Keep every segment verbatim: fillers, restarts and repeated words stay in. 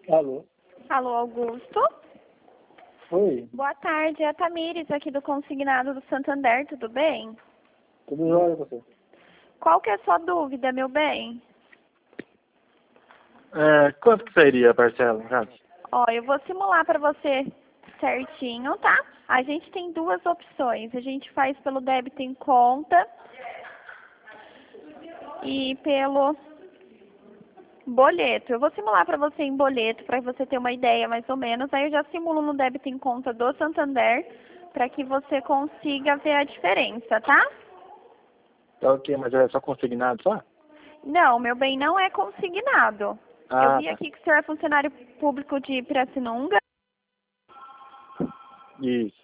Alô? Alô, Augusto? Oi, Boa tarde, é a Tamires aqui do Consignado do Santander, tudo bem? tudo jóia você? Qual que é a sua dúvida, meu bem? É, quanto que seria a parcela, no caso? Ó, eu vou simular para você certinho, tá? A gente tem duas opções. A gente faz pelo débito em conta e pelo boleto. Eu vou simular para você em boleto, para você ter uma ideia mais ou menos. Aí eu já simulo no débito em conta do Santander, para que você consiga ver a diferença, tá? Tá ok, mas é só consignado só? Não, meu bem, não é consignado. Eu Ah, vi tá. aqui que o senhor é funcionário público de Pirassununga. Isso.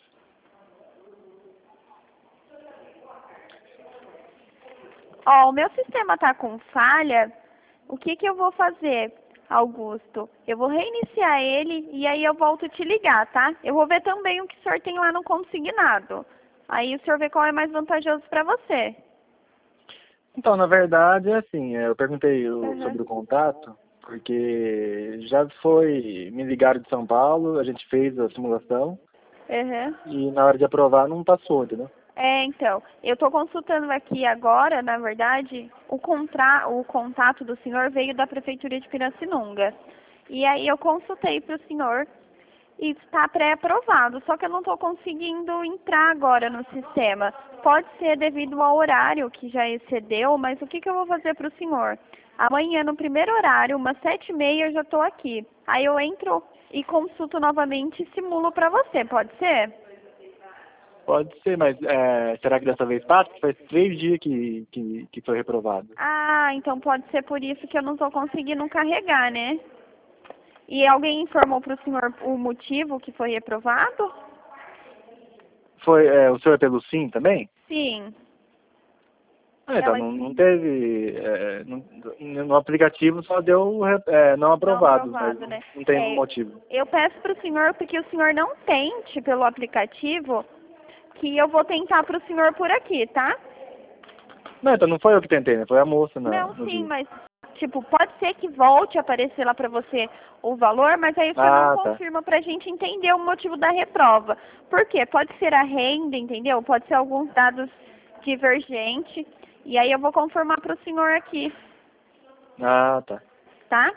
Ó, o meu sistema tá com falha. O que que eu vou fazer, Augusto? Eu vou reiniciar ele e aí eu volto te ligar, tá? Eu vou ver também o que o senhor tem lá no consignado. Aí o senhor vê qual é mais vantajoso para você. Então, na verdade, é assim, é, eu perguntei o- Uhum. sobre o contato, porque já foi, me ligaram de São Paulo, a gente fez a simulação, Uhum. e na hora de aprovar não passou, entendeu? É, então, eu estou consultando aqui agora, na verdade, o, contra... o contato do senhor veio da Prefeitura de Pirassununga. E aí eu consultei para o senhor e está pré-aprovado, só que eu não estou conseguindo entrar agora no sistema. Pode ser devido ao horário que já excedeu, mas o que, que eu vou fazer para o senhor? Amanhã, no primeiro horário, umas sete e meia, eu já estou aqui. Aí eu entro e consulto novamente e simulo para você, pode ser? Pode ser, mas é, será que dessa vez passa? Faz três dias que, que, que foi reprovado. Ah, então pode ser por isso que eu não estou conseguindo carregar, né? E alguém informou para o senhor o motivo que foi reprovado? Foi, é, o senhor é pelo Sim também? Sim. Ah, então, Ela não, não teve. É, no, no aplicativo só deu é, não não aprovado, mas aprovado, né? não tem É, motivo. eu peço para o senhor, porque o senhor não tente pelo aplicativo, que eu vou tentar para o senhor por aqui, tá? Não, então não foi eu que tentei, né? Foi a moça na, Não, no sim, dia. mas, tipo, pode ser que volte a aparecer lá para você o valor, mas aí o senhor não Ah, tá. confirma para a gente entender o motivo da reprova. Por quê? Pode ser a renda, entendeu? Pode ser alguns dados divergentes. E aí eu vou confirmar para o senhor aqui, Ah, tá. tá?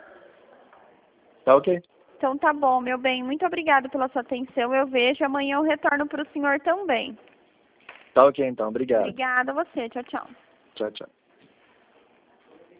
Tá ok. Então tá bom, meu bem. Muito obrigada pela sua atenção. Eu vejo. Amanhã eu retorno para o senhor também. Tá ok então, obrigado. Obrigada a você. Tchau, tchau. Tchau, tchau.